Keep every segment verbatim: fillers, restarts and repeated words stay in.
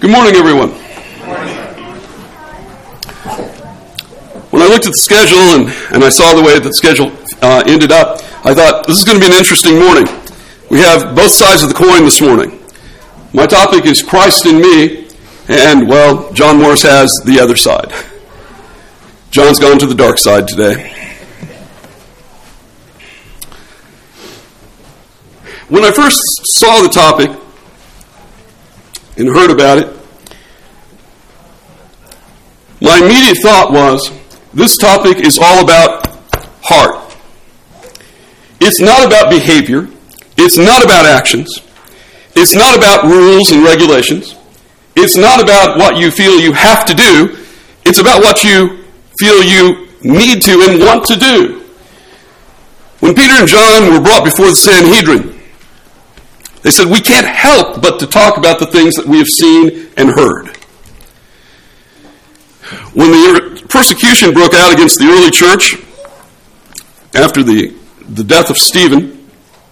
Good morning, everyone. When I looked at the schedule and, and I saw the way that the schedule uh, ended up, I thought, this is going to be an interesting morning. We have both sides of the coin this morning. My topic is Christ in me, and, well, John Morris has the other side. John's gone to the dark side today. When I first saw the topic and heard about it, my immediate thought was, this topic is all about heart. It's not about behavior. It's not about actions. It's not about rules and regulations. It's not about what you feel you have to do. It's about what you feel you need to and want to do. When Peter and John were brought before the Sanhedrin, they said, we can't help but to talk about the things that we have seen and heard. When the persecution broke out against the early church after the, the death of Stephen,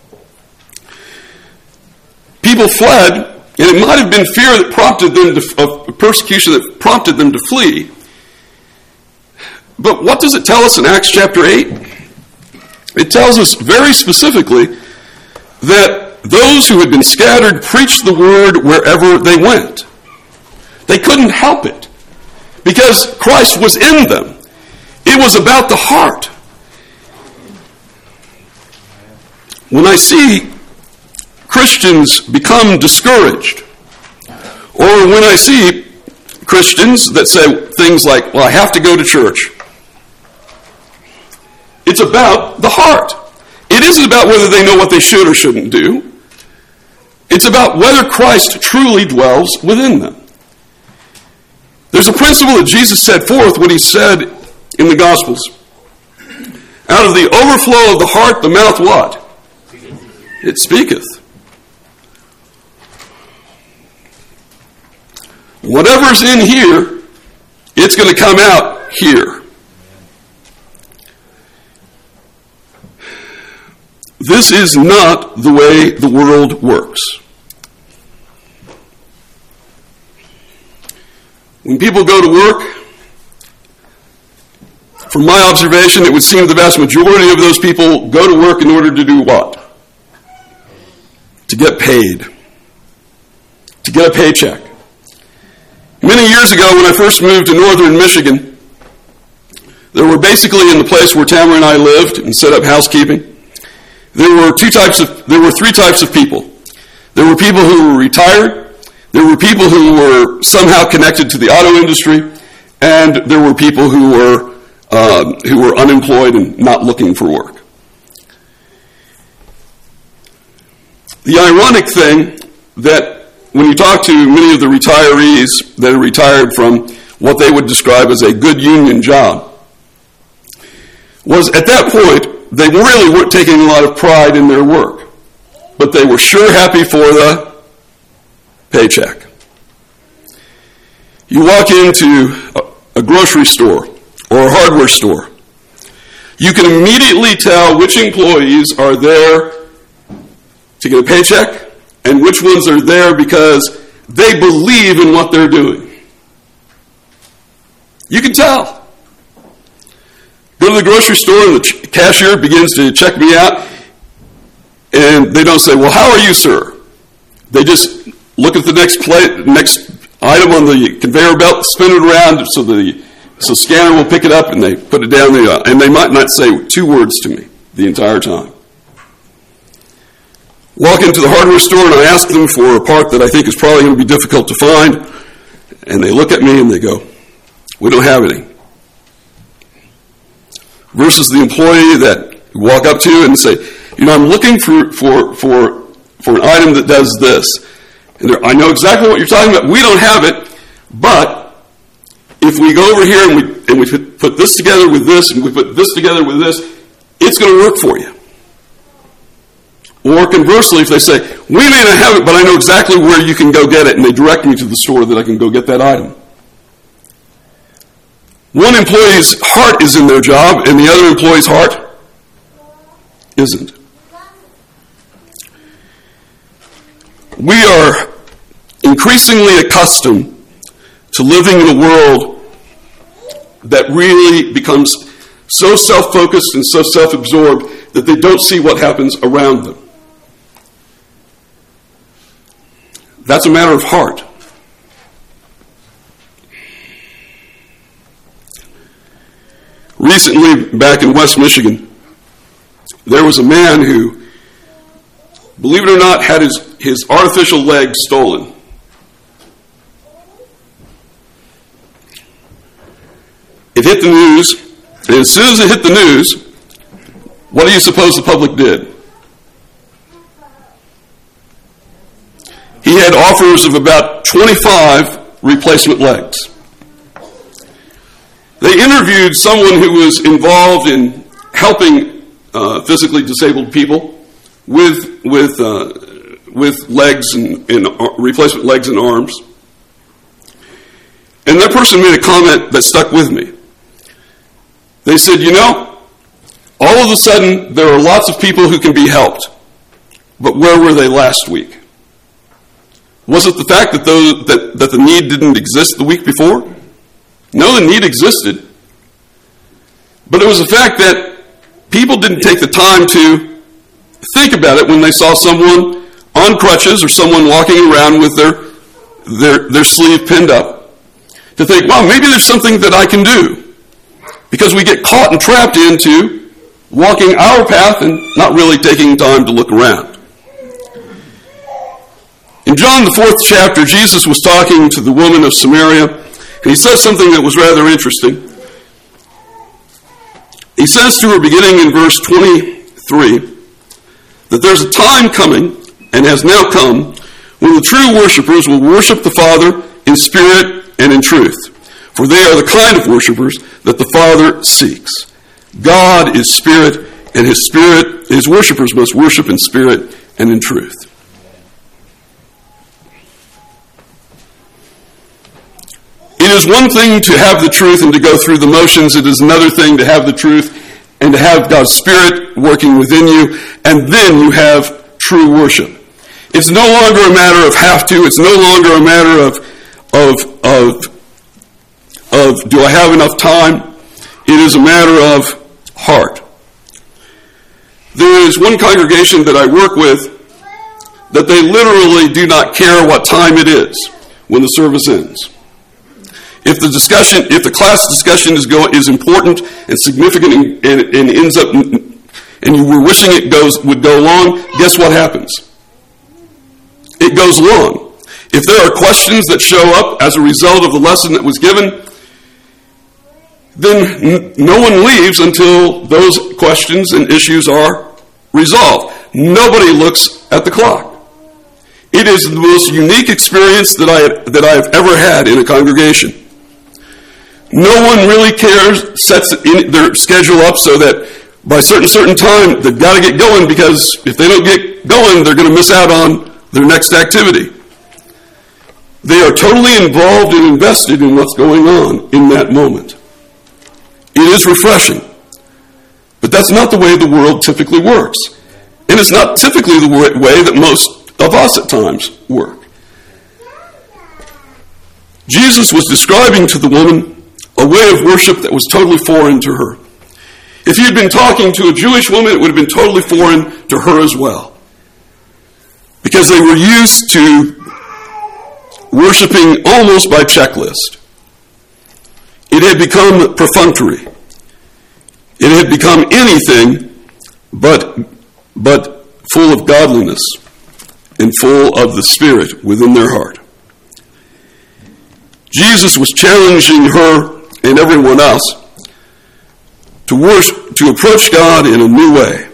people fled, and it might have been fear that prompted them to, of persecution that prompted them to flee. But what does it tell us in Acts chapter eight? It tells us very specifically that those who had been scattered preached the word wherever they went. They couldn't help it because Christ was in them. It was about the heart. When I see Christians become discouraged, or when I see Christians that say things like, well, I have to go to church, it's about the heart. It isn't about whether they know what they should or shouldn't do. It's about whether Christ truly dwells within them. There's a principle that Jesus set forth when he said in the Gospels, out of the overflow of the heart, the mouth what? It speaketh. Whatever's in here, it's going to come out here. This is not the way the world works. When people go to work, from my observation, it would seem the vast majority of those people go to work in order to do what? To get paid. To get a paycheck. Many years ago, when I first moved to northern Michigan, there were basically in the place where Tamara and I lived and set up housekeeping, there were two types of, there were three types of people. There were people who were retired, there were people who were somehow connected to the auto industry, and there were people who were uh, who were unemployed and not looking for work. The ironic thing that when you talk to many of the retirees that are retired from what they would describe as a good union job, was at that point, they really weren't taking a lot of pride in their work, but they were sure happy for the paycheck. You walk into a grocery store or a hardware store, you can immediately tell which employees are there to get a paycheck and which ones are there because they believe in what they're doing. You can tell. Go to the grocery store and the cashier begins to check me out, and they don't say, well, how are you, sir? They just look at the next plate, next item on the conveyor belt, spin it around so the so scanner will pick it up, and they put it down the and they might not say two words to me the entire time. Walk into the hardware store and I ask them for a part that I think is probably going to be difficult to find, and they look at me and they go, we don't have any. Versus the employee that you walk up to and say, you know, I'm looking for for for, for an item that does this. And I know exactly what you're talking about. We don't have it, but if we go over here and we and we put this together with this and we put this together with this, it's going to work for you. Or conversely, if they say, we may not have it, but I know exactly where you can go get it, and they direct me to the store that I can go get that item. One employee's heart is in their job, and the other employee's heart isn't. We are increasingly accustomed to living in a world that really becomes so self-focused and so self-absorbed that they don't see what happens around them. That's a matter of heart. Recently, back in West Michigan, there was a man who, believe it or not, had his, his artificial leg stolen. It hit the news, and as soon as it hit the news, what do you suppose the public did? He had offers of about twenty-five replacement legs. They interviewed someone who was involved in helping uh, physically disabled people with with uh, with legs and, and uh, replacement legs and arms, and that person made a comment that stuck with me. They said, "You know, all of a sudden there are lots of people who can be helped, but where were they last week? Was it the fact that, those, that, that the need didn't exist the week before? No, the need existed. But it was the fact that people didn't take the time to think about it when they saw someone on crutches or someone walking around with their, their, their sleeve pinned up, to think, well, maybe there's something that I can do. Because we get caught and trapped into walking our path and not really taking time to look around. In John, the fourth chapter, Jesus was talking to the woman of Samaria, and he says something that was rather interesting. He says to her, beginning in verse twenty-three, that there's a time coming, and has now come, when the true worshipers will worship the Father in spirit and in truth. For they are the kind of worshipers that the Father seeks. God is spirit, and his spirit, his worshipers must worship in spirit and in truth. It is one thing to have the truth and to go through the motions. It is another thing to have the truth and to have God's Spirit working within you, and then you have true worship. It's no longer a matter of have to. It's no longer a matter of, of, of, of do I have enough time? It is a matter of heart. There is one congregation that I work with that they literally do not care what time it is when the service ends. If the discussion, if the class discussion is go, is important and significant and, and, and ends up, and you were wishing it goes would go long, guess what happens? It goes long. If there are questions that show up as a result of the lesson that was given, then n- no one leaves until those questions and issues are resolved. Nobody looks at the clock. It is the most unique experience that I that I have ever had in a congregation. No one really cares, sets in their schedule up so that by a certain, certain time, they've got to get going, because if they don't get going, they're going to miss out on their next activity. They are totally involved and invested in what's going on in that moment. It is refreshing. But that's not the way the world typically works. And it's not typically the way that most of us at times work. Jesus was describing to the woman a way of worship that was totally foreign to her. If you'd been talking to a Jewish woman, it would have been totally foreign to her as well. Because they were used to worshiping almost by checklist. It had become perfunctory. It had become anything but, but full of godliness and full of the Spirit within their heart. Jesus was challenging her and everyone else to worship, to approach God in a new way,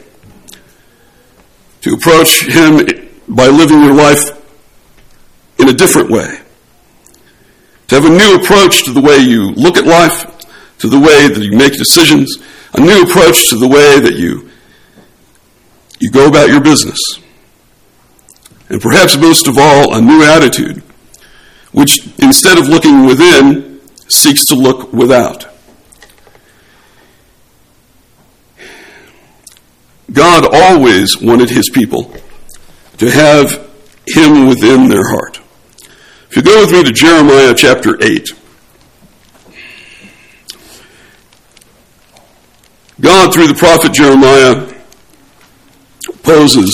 to approach him by living your life in a different way, to have a new approach to the way you look at life, to the way that you make decisions, a new approach to the way that you you go about your business, and perhaps most of all, a new attitude, which instead of looking within, seeks to look without. God always wanted his people to have him within their heart. If you go with me to Jeremiah chapter eight. God, through the prophet Jeremiah, poses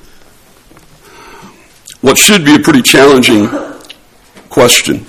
what should be a pretty challenging question.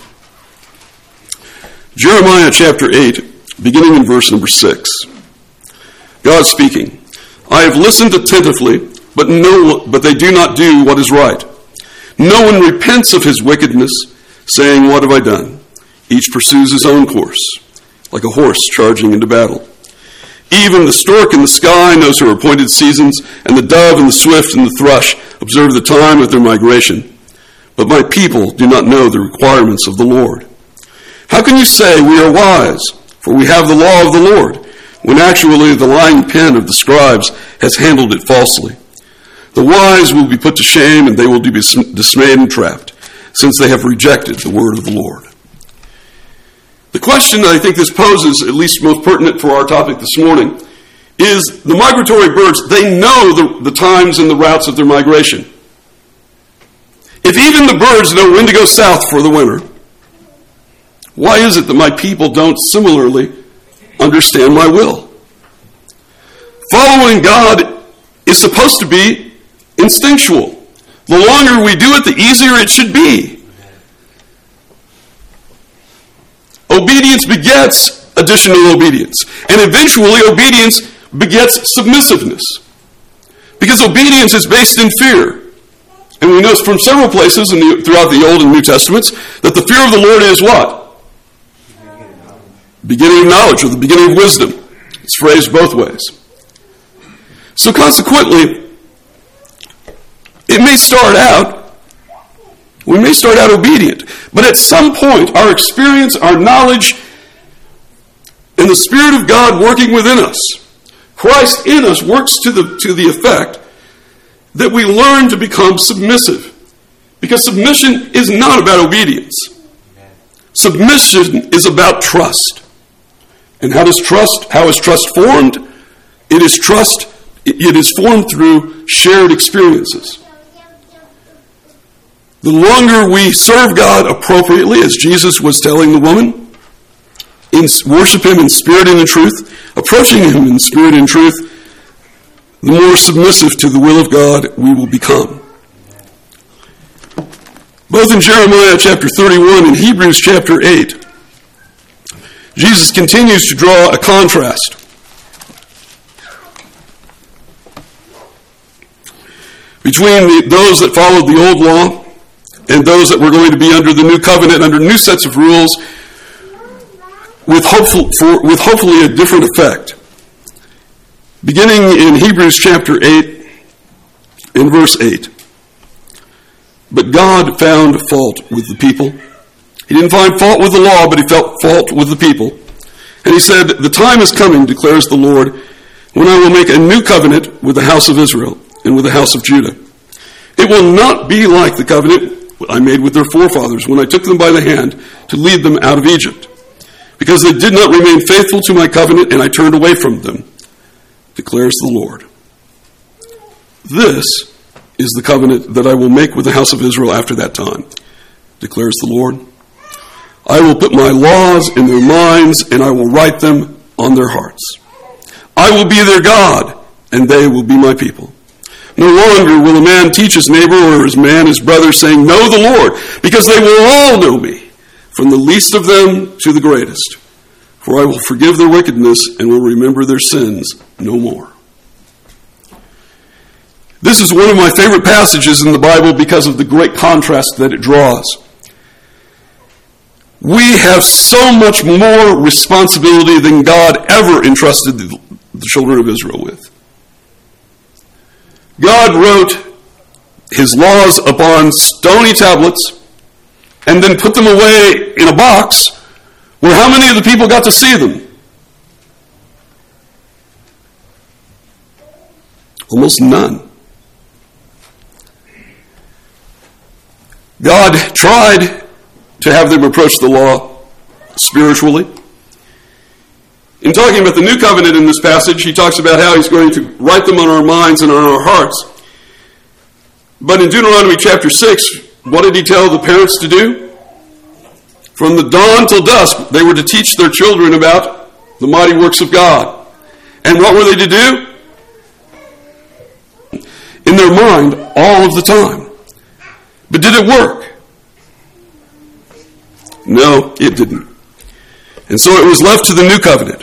Jeremiah chapter eight, beginning in verse number six. God speaking, I have listened attentively, but no, but they do not do what is right. No one repents of his wickedness, saying, what have I done? Each pursues his own course, like a horse charging into battle. Even the stork in the sky knows her appointed seasons, and the dove and the swift and the thrush observe the time of their migration. But my people do not know the requirements of the Lord. How can you say we are wise, for we have the law of the Lord, when actually the lying pen of the scribes has handled it falsely? The wise will be put to shame, and they will be dismayed and trapped, since they have rejected the word of the Lord. The question that I think this poses, at least most pertinent for our topic this morning, is the migratory birds, they know the, the times and the routes of their migration. If even the birds know when to go south for the winter, why is it that my people don't similarly understand my will? Following God is supposed to be instinctual. The longer we do it, the easier it should be. Obedience begets additional obedience. And eventually, obedience begets submissiveness. Because obedience is based in fear. And we know from several places in the, throughout the Old and New Testaments that the fear of the Lord is what? Beginning of knowledge, or the beginning of wisdom. It's phrased both ways. So consequently, it may start out, we may start out obedient, but at some point, our experience, our knowledge, and the Spirit of God working within us, Christ in us, works to the, to the effect that we learn to become submissive. Because submission is not about obedience. Submission is about trust. And how does trust, how is trust formed? It is trust, it is formed through shared experiences. The longer we serve God appropriately, as Jesus was telling the woman, in worship Him in spirit and in truth, approaching Him in spirit and truth, the more submissive to the will of God we will become. Both in Jeremiah chapter thirty-one and Hebrews chapter eight, Jesus continues to draw a contrast between the, those that followed the old law and those that were going to be under the new covenant, under new sets of rules, with, hopeful, for, with hopefully a different effect. Beginning in Hebrews chapter eight, in verse eight. But God found fault with the people. He didn't find fault with the law, but He felt fault with the people. And He said, the time is coming, declares the Lord, when I will make a new covenant with the house of Israel and with the house of Judah. It will not be like the covenant I made with their forefathers when I took them by the hand to lead them out of Egypt, because they did not remain faithful to my covenant, and I turned away from them, declares the Lord. This is the covenant that I will make with the house of Israel after that time, declares the Lord. I will put my laws in their minds, and I will write them on their hearts. I will be their God, and they will be my people. No longer will a man teach his neighbor or his man his brother, saying, know the Lord, because they will all know me, from the least of them to the greatest. For I will forgive their wickedness and will remember their sins no more. This is one of my favorite passages in the Bible because of the great contrast that it draws. We have so much more responsibility than God ever entrusted the children of Israel with. God wrote His laws upon stony tablets and then put them away in a box where how many of the people got to see them? Almost none. God tried to have them approach the law spiritually. In talking about the new covenant in this passage, he talks about how He's going to write them on our minds and on our hearts. But in Deuteronomy chapter six, what did He tell the parents to do? From the dawn till dusk, they were to teach their children about the mighty works of God. And what were they to do? In their mind, all of the time. But did it work? No, it didn't. And so it was left to the new covenant.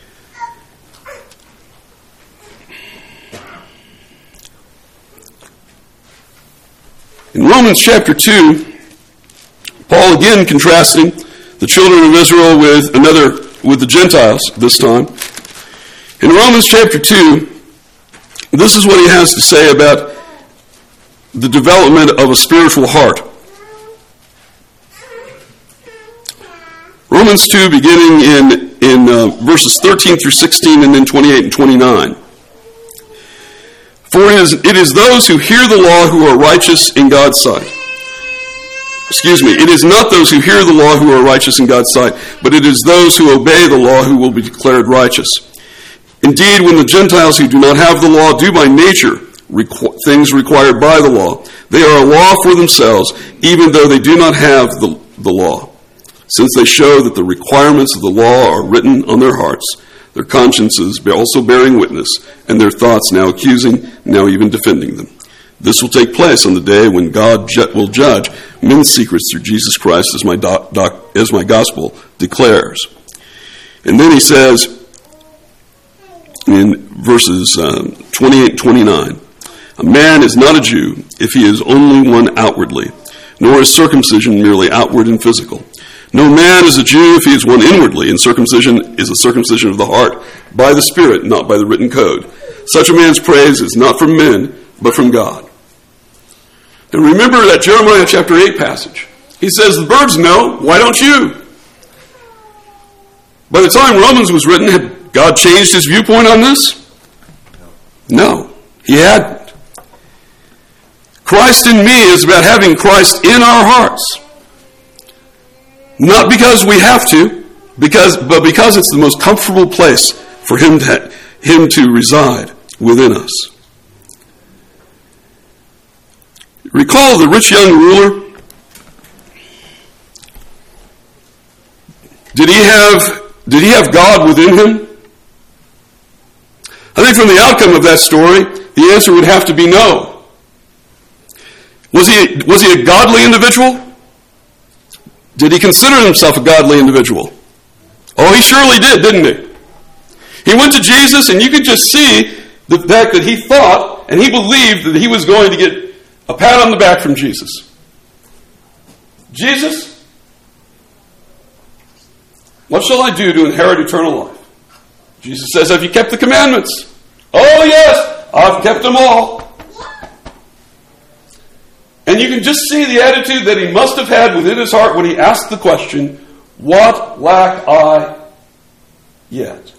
In Romans chapter two, Paul again contrasting the children of Israel with another, with the Gentiles this time. In Romans chapter two, this is what he has to say about the development of a spiritual heart. Romans two, beginning in, in uh, verses thirteen through sixteen and then twenty-eight and twenty-nine. For it is, it is those who hear the law who are righteous in God's sight. Excuse me, it is not those who hear the law who are righteous in God's sight, but it is those who obey the law who will be declared righteous. Indeed, when the Gentiles who do not have the law do by nature requ- things required by the law, they are a law for themselves, even though they do not have the, the law. Since they show that the requirements of the law are written on their hearts, their consciences also bearing witness, and their thoughts now accusing, now even defending them. This will take place on the day when God ju- will judge men's secrets through Jesus Christ, as my, doc, doc, as my gospel declares. And then he says in verses um, twenty-eight and twenty-nine, a man is not a Jew if he is only one outwardly, nor is circumcision merely outward and physical. No man is a Jew if he is one inwardly, and circumcision is a circumcision of the heart, by the Spirit, not by the written code. Such a man's praise is not from men, but from God. And remember that Jeremiah chapter eight passage. He says, the birds know, why don't you? By the time Romans was written, had God changed his viewpoint on this? No, he hadn't. Christ in me is about having Christ in our hearts. Not because we have to, because but because it's the most comfortable place for him to, him to reside within us. Recall the rich young ruler? Did he have, did he have God within him? I think from the outcome of that story, the answer would have to be no. Was he, was he a godly individual? Did he consider himself a godly individual? Oh, he surely did, didn't he? He went to Jesus, and you could just see the fact that he thought and he believed that he was going to get a pat on the back from Jesus. Jesus, what shall I do to inherit eternal life? Jesus says, have you kept the commandments? Oh, yes, I've kept them all. And you can just see the attitude that he must have had within his heart when he asked the question, what lack I yet?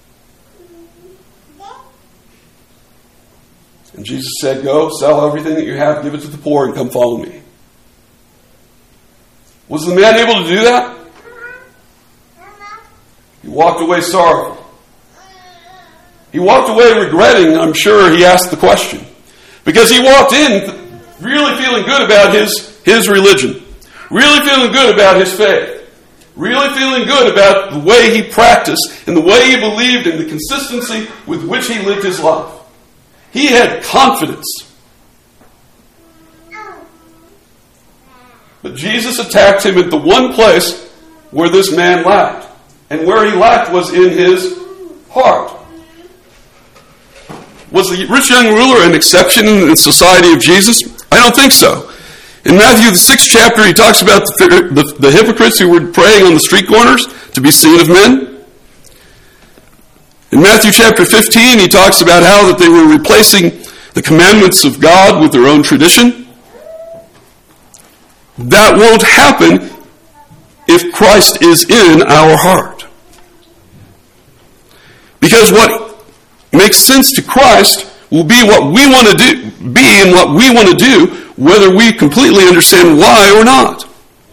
And Jesus said, go, sell everything that you have, give it to the poor, and come follow me. Was the man able to do that? He walked away sorrowful. He walked away regretting, I'm sure, he asked the question. Because he walked in really feeling good about his, his religion. Really feeling good about his faith. Really feeling good about the way he practiced and the way he believed and the consistency with which he lived his life. He had confidence. But Jesus attacked him at the one place where this man lacked. And where he lacked was in his heart. Was the rich young ruler an exception in the society of Jesus? I don't think so. In Matthew, the sixth chapter, he talks about the, the, the hypocrites who were praying on the street corners to be seen of men. In Matthew chapter fifteen, he talks about how that they were replacing the commandments of God with their own tradition. That won't happen if Christ is in our heart. Because what makes sense to Christ will be what we want to do, be and what we want to do, whether we completely understand why or not.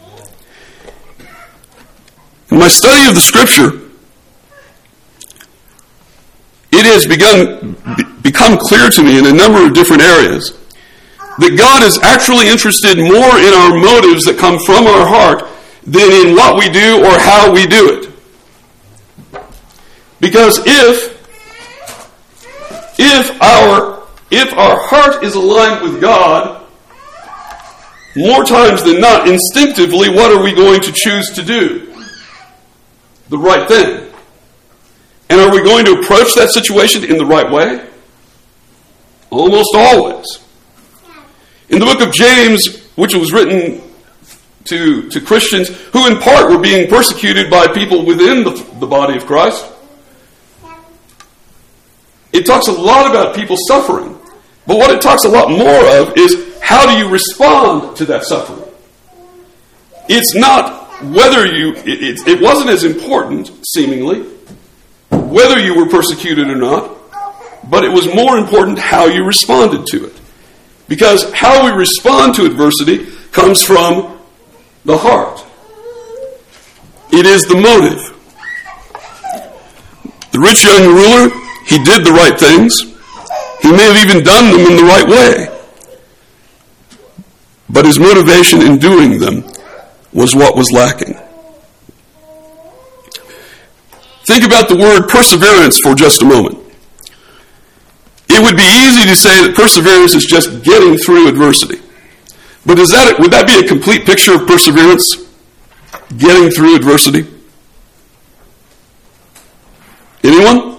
In my study of the Scripture, it has begun become clear to me in a number of different areas that God is actually interested more in our motives that come from our heart than in what we do or how we do it. Because if if our if our heart is aligned with God, more times than not, instinctively, what are we going to choose to do? The right thing. And are we going to approach that situation in the right way? Almost always. In the book of James, which was written to, to Christians who in part were being persecuted by people within the, the body of Christ, it talks a lot about people suffering. But what it talks a lot more of is how do you respond to that suffering? It's not whether you, it, it, it wasn't as important, seemingly, whether you were persecuted or not, but it was more important how you responded to it. Because how we respond to adversity comes from the heart. It is the motive. The rich young ruler, he did the right things. He may have even done them in the right way. But his motivation in doing them was what was lacking. Think about the word perseverance for just a moment. It would be easy to say that perseverance is just getting through adversity. But is that, would that be a complete picture of perseverance? Getting through adversity? Anyone?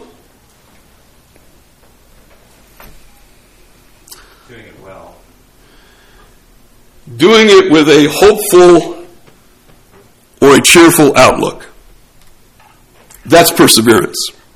Doing it well. Doing it with a hopeful or a cheerful outlook. That's perseverance.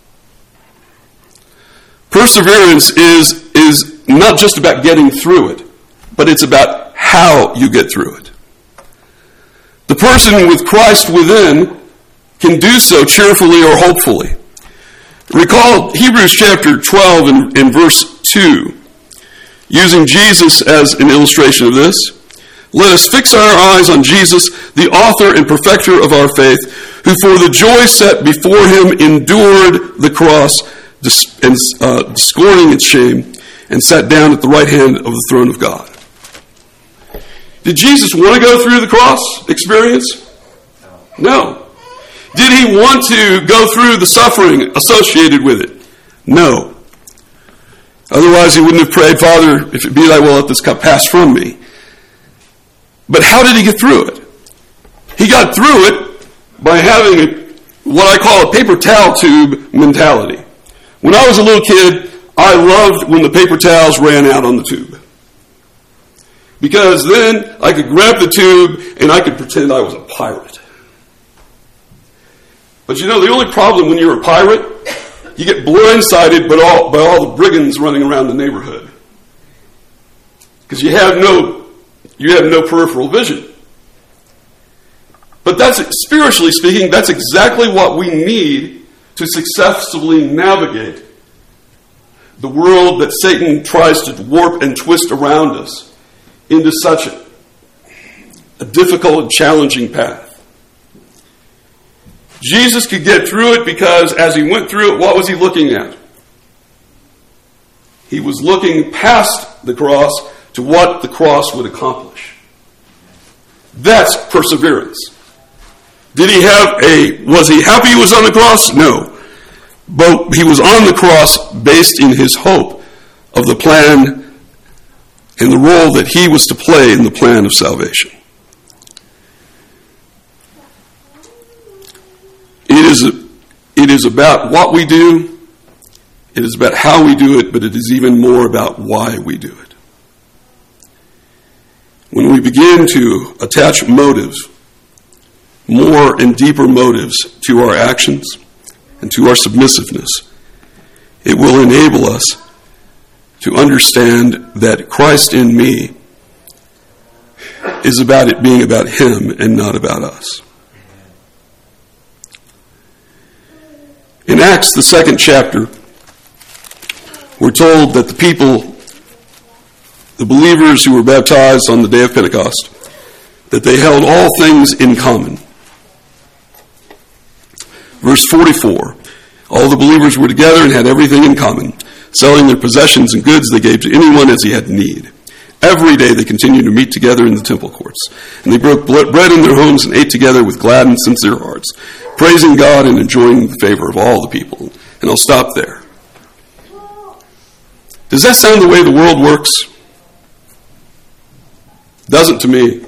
Perseverance is, is not just about getting through it, but it's about how you get through it. The person with Christ within can do so cheerfully or hopefully. Recall Hebrews chapter twelve and, and verse two. Using Jesus as an illustration of this, let us fix our eyes on Jesus, the author and perfecter of our faith, who for the joy set before him endured the cross, and uh, scorning its shame, and sat down at the right hand of the throne of God. Did Jesus want to go through the cross experience? No. Did he want to go through the suffering associated with it? No. Otherwise he wouldn't have prayed, Father, if it be thy will, let this cup pass from me. But how did he get through it? He got through it by having a, what I call a paper towel tube mentality. When I was a little kid, I loved when the paper towels ran out on the tube. Because then I could grab the tube and I could pretend I was a pirate. But you know, the only problem when you're a pirate, you get blindsided by all, by all the brigands running around the neighborhood. Because you have no, you have no peripheral vision. But that's, spiritually speaking, that's exactly what we need to successfully navigate the world that Satan tries to warp and twist around us into such a, a difficult and challenging path. Jesus could get through it because as he went through it, what was he looking at? He was looking past the cross to what the cross would accomplish. That's perseverance. Did he have a, was he happy he was on the cross? No. But he was on the cross based in his hope of the plan and the role that he was to play in the plan of salvation. It is, it is about what we do, it is about how we do it, but it is even more about why we do it. When we begin to attach motives, more and deeper motives to our actions and to our submissiveness, it will enable us to understand that Christ in me is about it being about him and not about us. In Acts, the second chapter, we're told that the people, the believers who were baptized on the day of Pentecost, that they held all things in common. Verse forty-four, all the believers were together and had everything in common. Selling their possessions and goods they gave to anyone as he had need. Every day they continued to meet together in the temple courts. And they broke bread in their homes and ate together with glad and sincere hearts, praising God and enjoying the favor of all the people. And I'll stop there. Does that sound the way the world works? Doesn't to me.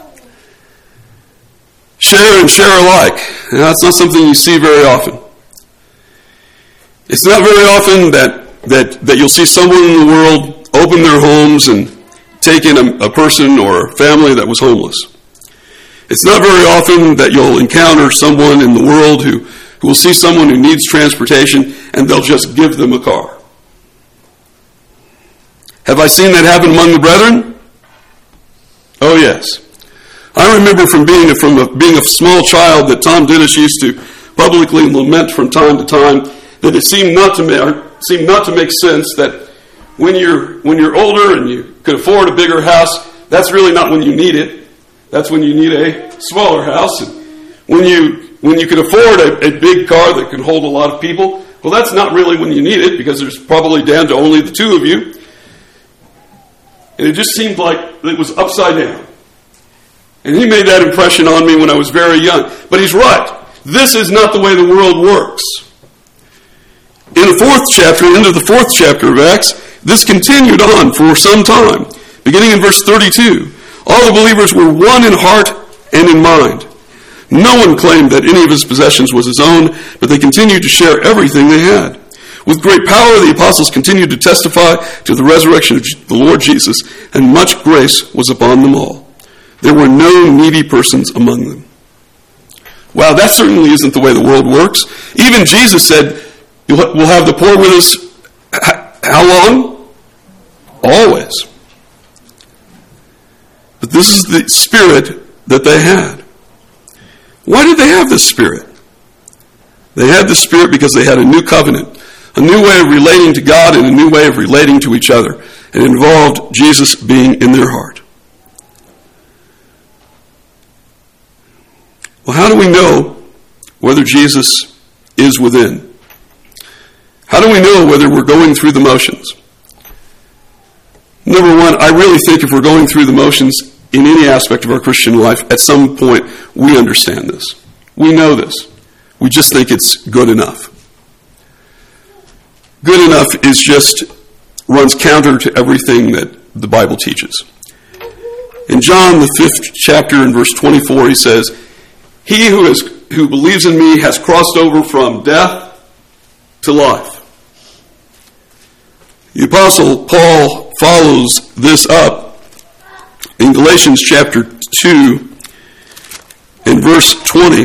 Share and share alike. And that's not something you see very often. It's not very often that, that, that you'll see someone in the world open their homes and take in a, a person or a family that was homeless. It's not very often that you'll encounter someone in the world who, who will see someone who needs transportation and they'll just give them a car. Have I seen that happen among the brethren? Oh, yes. I remember from being a, from a, being a small child that Tom Dennis used to publicly lament from time to time that it seemed not to make, seemed not to make sense that when you're when you're older and you could afford a bigger house, that's really not when you need it. That's when you need a smaller house. And when you when you can afford a, a big car that can hold a lot of people, well, that's not really when you need it because there's probably down to only the two of you. And it just seemed like it was upside down. And he made that impression on me when I was very young. But he's right. This is not the way the world works. In the fourth chapter, into the fourth chapter of Acts, this continued on for some time. Beginning in verse thirty-two, all the believers were one in heart and in mind. No one claimed that any of his possessions was his own, but they continued to share everything they had. With great power, the apostles continued to testify to the resurrection of the Lord Jesus, and much grace was upon them all. There were no needy persons among them. Wow, that certainly isn't the way the world works. Even Jesus said, we'll have the poor with us how long? Always. But this is the spirit that they had. Why did they have this spirit? They had this spirit because they had a new covenant, a new way of relating to God and a new way of relating to each other. And it involved Jesus being in their heart. Well, how do we know whether Jesus is within? How do we know whether we're going through the motions? Number one, I really think if we're going through the motions in any aspect of our Christian life, at some point we understand this. We know this. We just think it's good enough. Good enough is just runs counter to everything that the Bible teaches. In John, the fifth chapter, in verse twenty-four, he says, He who is who believes in me has crossed over from death to life. The Apostle Paul follows this up in Galatians chapter two and verse twenty,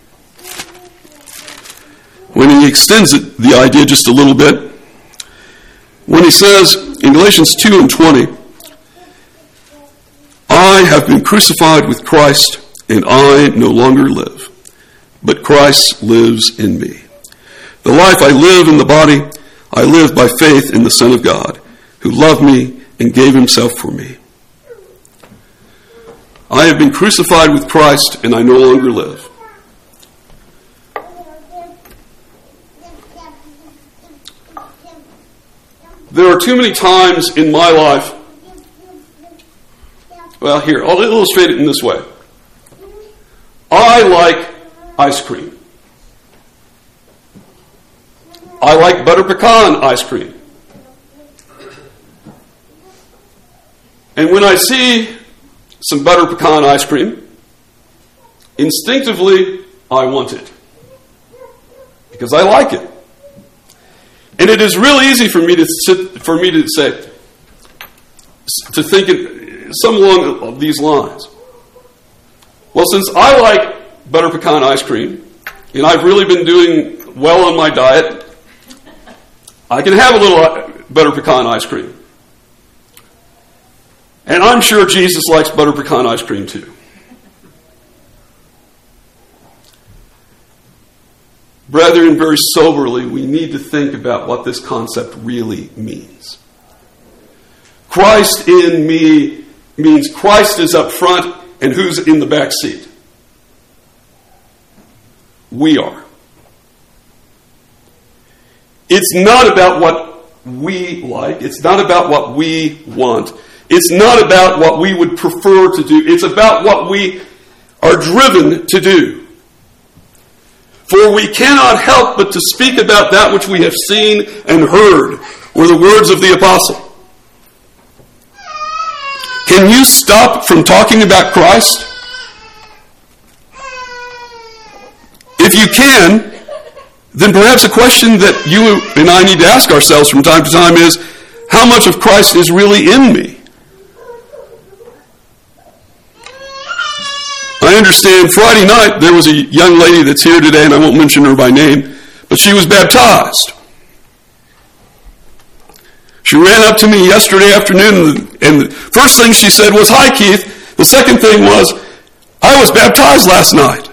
when he extends it, the idea just a little bit, when he says in Galatians two and twenty, I have been crucified with Christ, and I no longer live, but Christ lives in me. The life I live in the body, I live by faith in the Son of God, who loved me and gave himself for me. I have been crucified with Christ, and I no longer live. There are too many times in my life, well, here, I'll illustrate it in this way. I like ice cream. I like butter pecan ice cream. And when I see some butter pecan ice cream, instinctively I want it. Because I like it. And it is real easy for me to sit, for me to say, to think it, some along these lines. Well, since I like butter pecan ice cream, and I've really been doing well on my diet, I can have a little butter pecan ice cream. And I'm sure Jesus likes butter pecan ice cream too. Brethren, very soberly, we need to think about what this concept really means. Christ in me means Christ is up front and who's in the back seat? We are. It's not about what we like. It's not about what we want. It's not about what we would prefer to do. It's about what we are driven to do. For we cannot help but to speak about that which we have seen and heard, were the words of the apostle. Can you stop from talking about Christ? If you can, then perhaps a question that you and I need to ask ourselves from time to time is, how much of Christ is really in me? I understand Friday night there was a young lady that's here today, and I won't mention her by name, but she was baptized. She ran up to me yesterday afternoon, and the first thing she said was, "Hi, Keith." The second thing was, "I was baptized last night."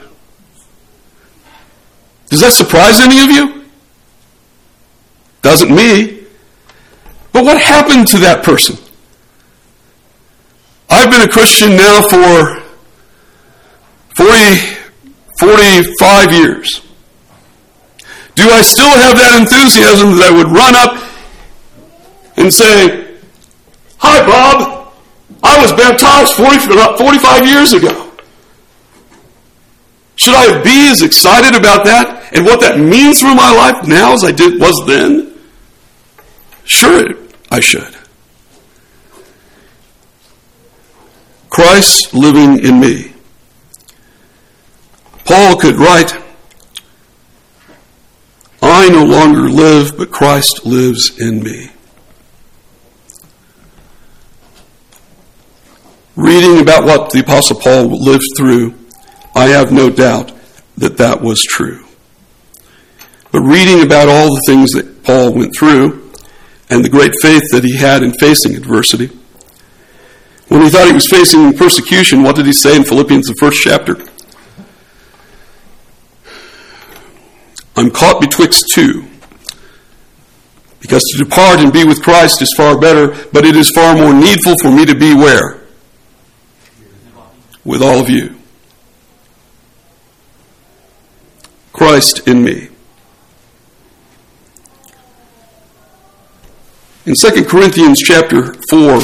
Does that surprise any of you? Doesn't me. But what happened to that person? I've been a Christian now for forty, forty-five years. Do I still have that enthusiasm that I would run up and say, "Hi, Bob, I was baptized forty, forty-five years ago"? Should I be as excited about that and what that means for my life now as I did was then? Sure, I should. Christ living in me. Paul could write, "I no longer live, but Christ lives in me." Reading about what the Apostle Paul lived through, I have no doubt that that was true. But reading about all the things that Paul went through and the great faith that he had in facing adversity, when he thought he was facing persecution, what did he say in Philippians, the first chapter? "I'm caught betwixt two, because to depart and be with Christ is far better, but it is far more needful for me to be where? With all of you." Christ in me. In Second Corinthians chapter four,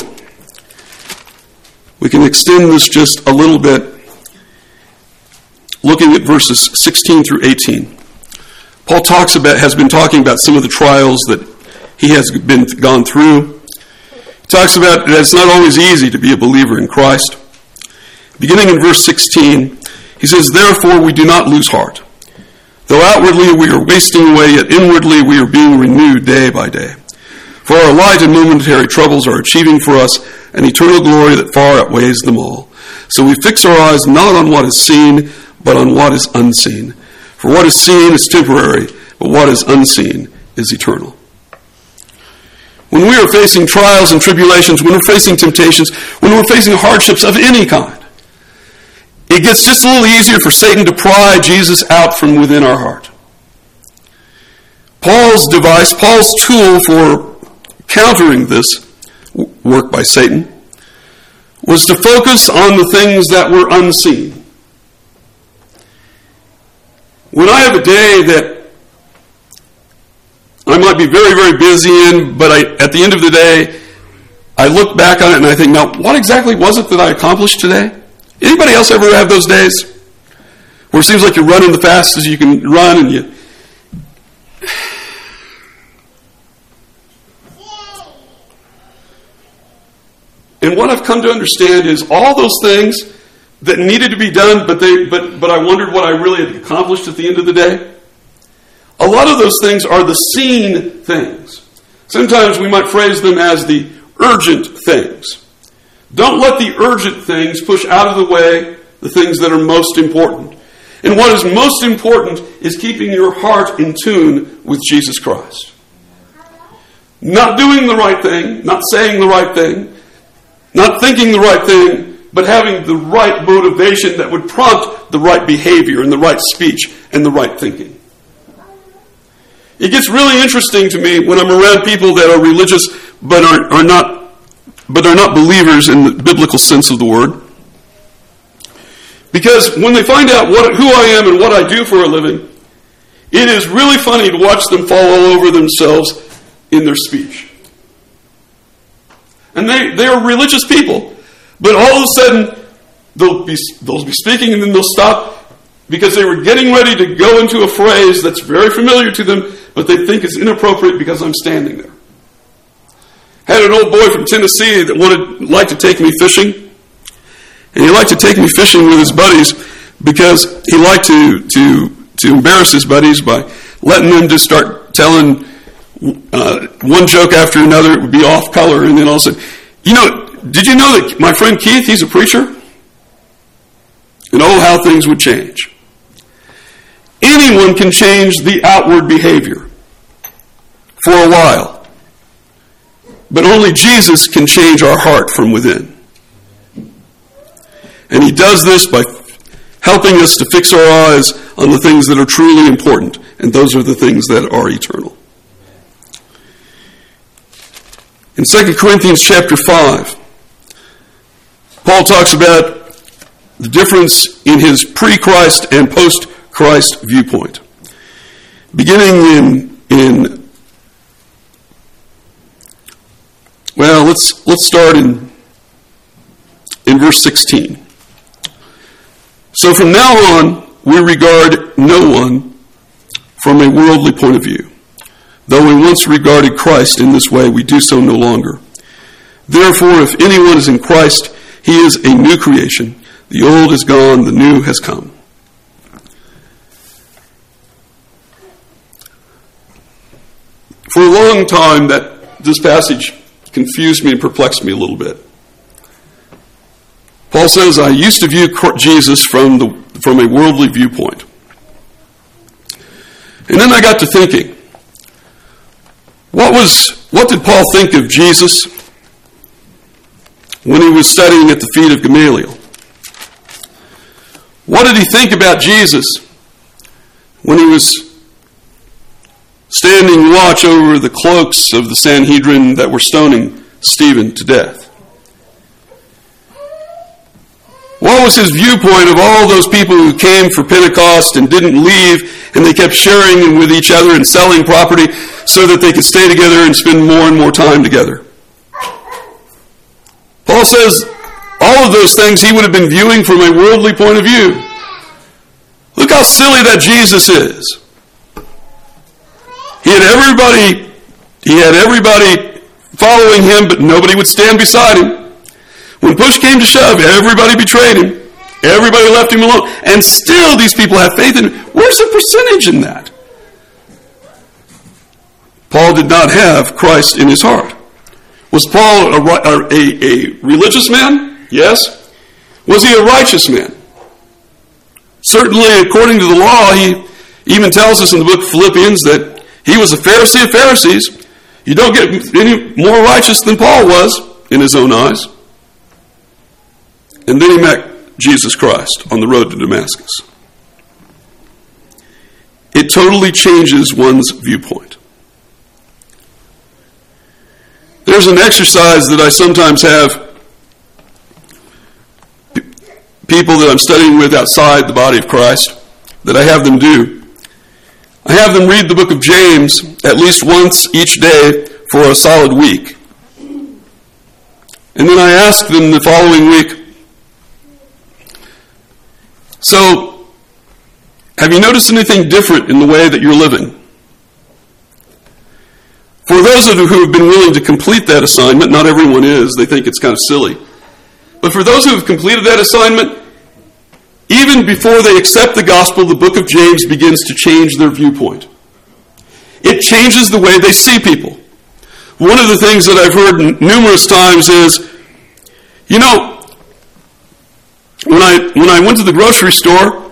we can extend this just a little bit, looking at verses sixteen through eighteen. Paul talks about, has been talking about some of the trials that he has been gone through. He talks about that it's not always easy to be a believer in Christ. Beginning in verse sixteen, he says, "Therefore we do not lose heart. Though outwardly we are wasting away, yet inwardly we are being renewed day by day. For our light and momentary troubles are achieving for us an eternal glory that far outweighs them all. So we fix our eyes not on what is seen, but on what is unseen. For what is seen is temporary, but what is unseen is eternal." When we are facing trials and tribulations, when we're facing temptations, when we're facing hardships of any kind, it gets just a little easier for Satan to pry Jesus out from within our heart. Paul's device, Paul's tool for countering this work by Satan was to focus on the things that were unseen. When I have a day that I might be very, very busy in, but I, at the end of the day, I look back on it and I think, now, what exactly was it that I accomplished today? Anybody else ever have those days where it seems like you're running the fastest you can run and you... And what I've come to understand is all those things that needed to be done, but they, but, but I wondered what I really had accomplished at the end of the day. A lot of those things are the seen things. Sometimes we might phrase them as the urgent things. Don't let the urgent things push out of the way the things that are most important. And what is most important is keeping your heart in tune with Jesus Christ. Not doing the right thing, not saying the right thing, not thinking the right thing, but having the right motivation that would prompt the right behavior and the right speech and the right thinking. It gets really interesting to me when I'm around people that are religious but are, are not but are not believers in the biblical sense of the word. Because when they find out what, who I am and what I do for a living, it is really funny to watch them fall all over themselves in their speech. And they, they are religious people. But all of a sudden, they'll be, they'll be speaking and then they'll stop because they were getting ready to go into a phrase that's very familiar to them, but they think is inappropriate because I'm standing there. I had an old boy from Tennessee that wanted liked to take me fishing. And he liked to take me fishing with his buddies because he liked to, to, to embarrass his buddies by letting them just start telling uh, one joke after another. It would be off color, and then all of a sudden, you know, did you know that my friend Keith, he's a preacher? And oh, how things would change. Anyone can change the outward behavior for a while. But only Jesus can change our heart from within. And he does this by helping us to fix our eyes on the things that are truly important. And those are the things that are eternal. In Second Corinthians chapter five, Paul talks about the difference in his pre-Christ and post-Christ viewpoint. Beginning in, in well, let's let's start in in verse sixteen. So from now on, we regard no one from a worldly point of view. Though we once regarded Christ in this way, we do so no longer. Therefore, if anyone is in Christ, he is a new creation. The old is gone, the new has come. For a long time, that this passage confused me and perplexed me a little bit. Paul says, I used to view Jesus from the from a worldly viewpoint. And then I got to thinking, what was what did Paul think of Jesus when he was studying at the feet of Gamaliel? What did he think about Jesus when he was standing watch over the cloaks of the Sanhedrin that were stoning Stephen to death? What was his viewpoint of all those people who came for Pentecost and didn't leave, and they kept sharing with each other and selling property so that they could stay together and spend more and more time together? Paul says all of those things he would have been viewing from a worldly point of view. Look how silly that Jesus is. He had everybody, he had everybody following him, but nobody would stand beside him. When push came to shove, everybody betrayed him. Everybody left him alone. And still these people have faith in him. Where's the percentage in that? Paul did not have Christ in his heart. Was Paul a, a, a religious man? Yes. Was he a righteous man? Certainly, according to the law, he even tells us in the book of Philippians that he was a Pharisee of Pharisees. You don't get any more righteous than Paul was in his own eyes. And then he met Jesus Christ on the road to Damascus. It totally changes one's viewpoint. There's an exercise that I sometimes have people that I'm studying with outside the body of Christ that I have them do. I have them read the book of James at least once each day for a solid week. And then I ask them the following week, so, have you noticed anything different in the way that you're living? For those of you who have been willing to complete that assignment, not everyone is, they think it's kind of silly. But for those who have completed that assignment, even before they accept the gospel, the book of James begins to change their viewpoint. It changes the way they see people. One of the things that I've heard numerous times is, you know, When I when I went to the grocery store,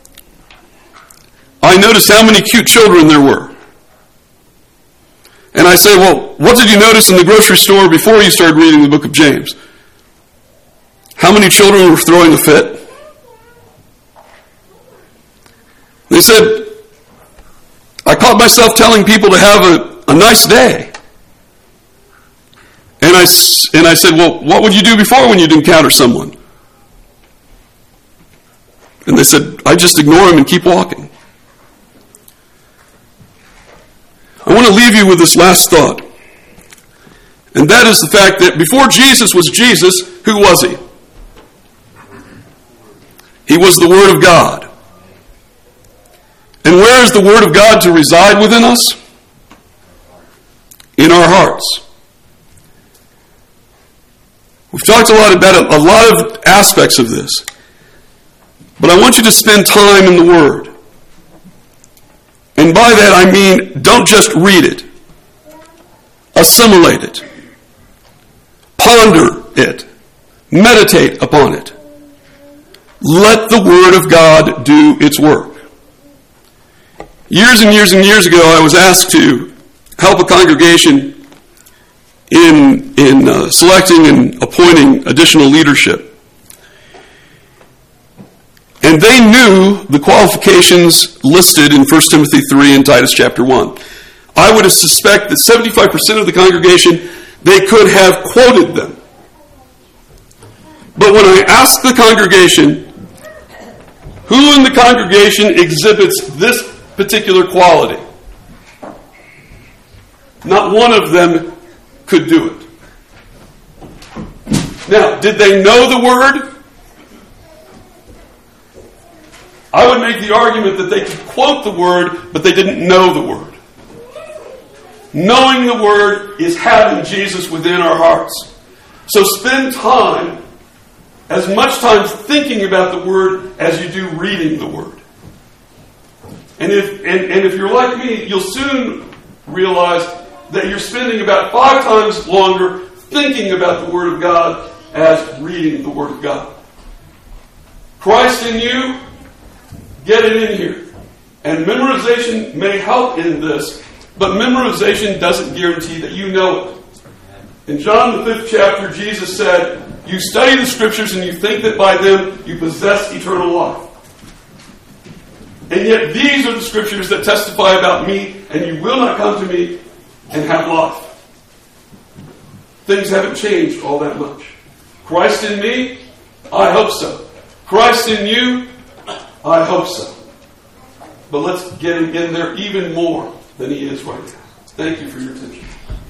I noticed how many cute children there were. And I say, well, what did you notice in the grocery store before you started reading the book of James? How many children were throwing a fit? They said, I caught myself telling people to have a, a nice day. And I, and I said, well, what would you do before when you'd encounter someone? And they said, I just ignore him and keep walking. I want to leave you with this last thought. And that is the fact that before Jesus was Jesus, who was he? He was the Word of God. And where is the Word of God to reside within us? In our hearts. We've talked a lot about a, a lot of aspects of this. But I want you to spend time in the Word. And by that I mean, don't just read it. Assimilate it. Ponder it. Meditate upon it. Let the Word of God do its work. Years and years and years ago, I was asked to help a congregation in, in uh, selecting and appointing additional leadership. And they knew the qualifications listed in First Timothy three and Titus chapter one. I would suspect that seventy-five percent of the congregation, they could have quoted them. But when I asked the congregation, who in the congregation exhibits this particular quality? Not one of them could do it. Now, did they know the Word? I would make the argument that they could quote the Word, but they didn't know the Word. Knowing the Word is having Jesus within our hearts. So spend time, as much time thinking about the Word as you do reading the Word. And if, and, and if you're like me, you'll soon realize that you're spending about five times longer thinking about the Word of God as reading the Word of God. Christ in you, get it in here. And memorization may help in this, but memorization doesn't guarantee that you know it. In John the fifth chapter, Jesus said, you study the Scriptures and you think that by them you possess eternal life. And yet these are the Scriptures that testify about me, and you will not come to me and have life. Things haven't changed all that much. Christ in me? I hope so. Christ in you? I hope so. But let's get him in there even more than he is right now. Thank you for your attention.